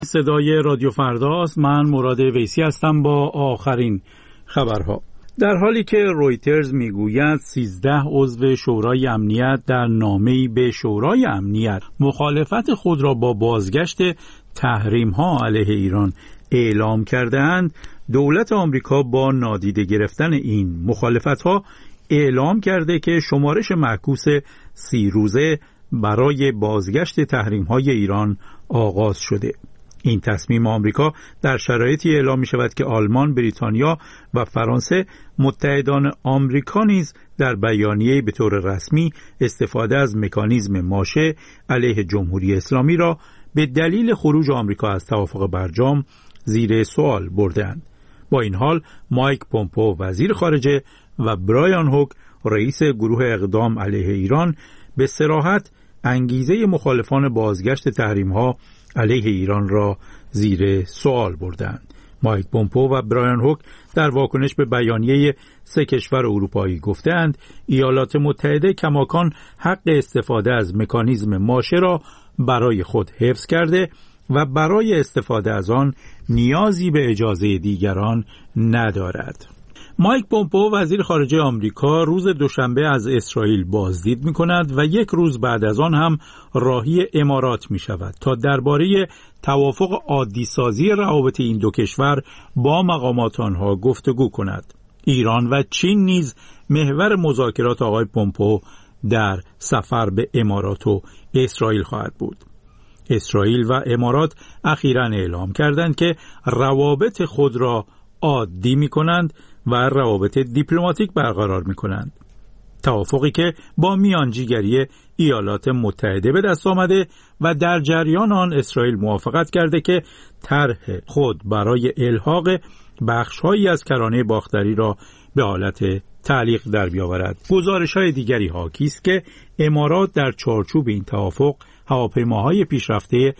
صدای رادیو فرداست. من مراد ویسی هستم با آخرین خبرها. در حالی که رویترز میگوید 13 عضو شورای امنیت در نامه‌ای به شورای امنیت مخالفت خود را با بازگشت تحریم‌ها علیه ایران اعلام کرده‌اند، دولت آمریکا با نادیده گرفتن این مخالفت‌ها اعلام کرده که شمارش معکوس 30 روزه برای بازگشت تحریم‌های ایران آغاز شده. این تصمیم آمریکا در شرایطی اعلام می شود که آلمان، بریتانیا و فرانسه متحدان آمریکا نیز در بیانیه‌ای به طور رسمی استفاده از مکانیزم ماشه علیه جمهوری اسلامی را به دلیل خروج آمریکا از توافق برجام زیر سوال بردند. با این حال مایک پومپئو وزیر خارجه و برایان هوک رئیس گروه اقدام علیه ایران به صراحت انگیزه مخالفان بازگشت تحریم‌ها علیه ایران را زیر سوال بردند. مایک پومپئو و برایان هوک در واکنش به بیانیه 3 کشور اروپایی گفتند ایالات متحده کماکان حق استفاده از مکانیزم ماشه را برای خود حفظ کرده و برای استفاده از آن نیازی به اجازه دیگران ندارد. مایک پومپئو وزیر خارجه آمریکا روز دوشنبه از اسرائیل بازدید می‌کند و 1 روز بعد از آن هم راهی امارات می‌شود تا درباره توافق عادی‌سازی روابط این دو کشور با مقامات آنها گفتگو کند. ایران و چین نیز محور مذاکرات آقای پومپئو در سفر به امارات و اسرائیل خواهد بود. اسرائیل و امارات اخیراً اعلام کردند که روابط خود را عادی می‌کنند و روابط دیپلماتیک برقرار می‌کنند. توافقی که با میانجیگری ایالات متحده به دست آمده و در جریان آن اسرائیل موافقت کرده که طرح خود برای الحاق بخش‌هایی از کرانه باختری را به حالت تعلیق در بیاورد. گزارش‌های دیگری حاکی است که امارات در چارچوب این توافق هواپیماهای پیشرفته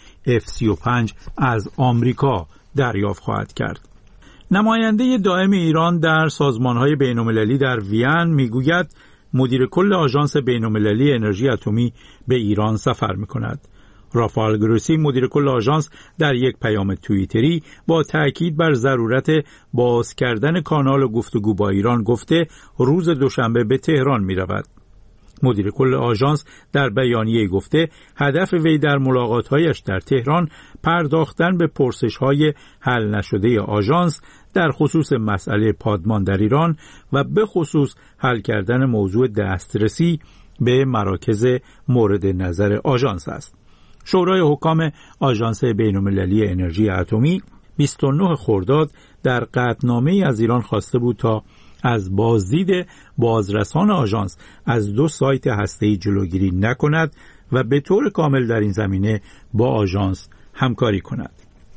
F-35 از آمریکا دریافت خواهد کرد. نماینده دائم ایران در سازمان‌های بین‌المللی در وین میگوید مدیر کل آژانس بین‌المللی انرژی اتمی به ایران سفر می‌کند. رافائل گروسی مدیر کل آژانس در یک پیام توییتری با تأکید بر ضرورت باز کردن کانال گفتگو با ایران گفته روز دوشنبه به تهران می‌رود. مدیر کل آژانس در بیانیه گفته هدف وی در ملاقات‌هایش در تهران پرداختن به پرسش‌های حل نشده آژانس در خصوص مسئله پادمان در ایران و به خصوص حل کردن موضوع دسترسی به مراکز مورد نظر آژانس است. شورای حکام آژانس بین‌المللی انرژی اتمی 29 خرداد در قطعنامه‌ای از ایران خواسته بود تا از بازدید بازرسان آژانس از 2 سایت هسته‌ای جلوگیری نکند و به طور کامل در این زمینه با آژانس همکاری کند.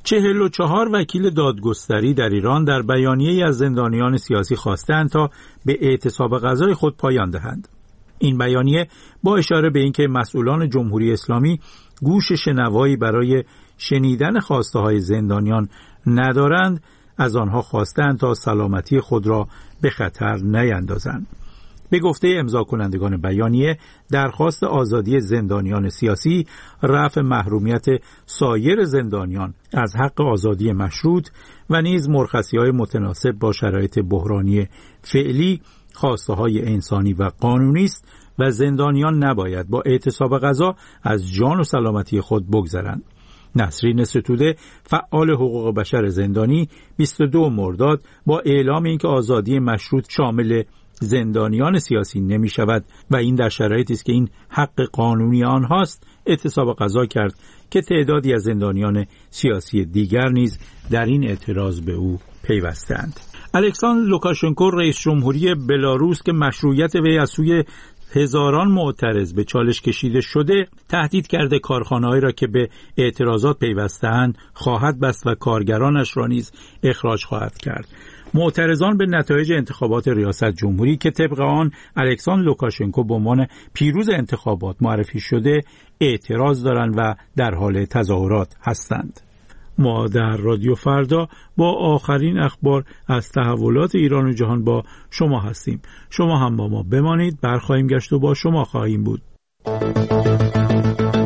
44 وکیل دادگستری در ایران در بیانیه‌ای از زندانیان سیاسی خواستند تا به اعتصاب غذای خود پایان دهند. این بیانیه با اشاره به اینکه مسئولان جمهوری اسلامی گوش شنوایی برای شنیدن خواسته‌های زندانیان ندارند، از آنها خواستند تا سلامتی خود را به خطر نیندازند. به گفته امضا کنندگان بیانیه، درخواست آزادی زندانیان سیاسی، رفع محرومیت سایر زندانیان از حق آزادی مشروط و نیز مرخصی‌های متناسب با شرایط بحرانی فعلی خواسته‌های انسانی و قانونی است و زندانیان نباید با اعتصاب غذا از جان و سلامتی خود بگذرند. نسرین ستوده فعال حقوق بشر زندانی 22 مرداد با اعلام اینکه آزادی مشروط شامل زندانیان سیاسی نمی شود و این در شرایطی است که این حق قانونی آنهاست اعتصاب غذا کرد که تعدادی از زندانیان سیاسی دیگر نیز در این اعتراض به او پیوستند. الکساندر لوکاشنکو رئیس جمهوری بلاروس که مشروعیت وی از سوی هزاران معترض به چالش کشیده شده تهدید کرده کارخانه‌هایی را که به اعتراضات پیوسته‌اند خواهد بست و کارگرانش را نیز اخراج خواهد کرد. معترضان به نتایج انتخابات ریاست جمهوری که طبق آن الکساندر لوکاشنکو به عنوان پیروز انتخابات معرفی شده اعتراض دارند و در حال تظاهرات هستند. ما در رادیو فردا با آخرین اخبار از تحولات ایران و جهان با شما هستیم. شما هم با ما بمانید، برخواهیم گشت و با شما خواهیم بود.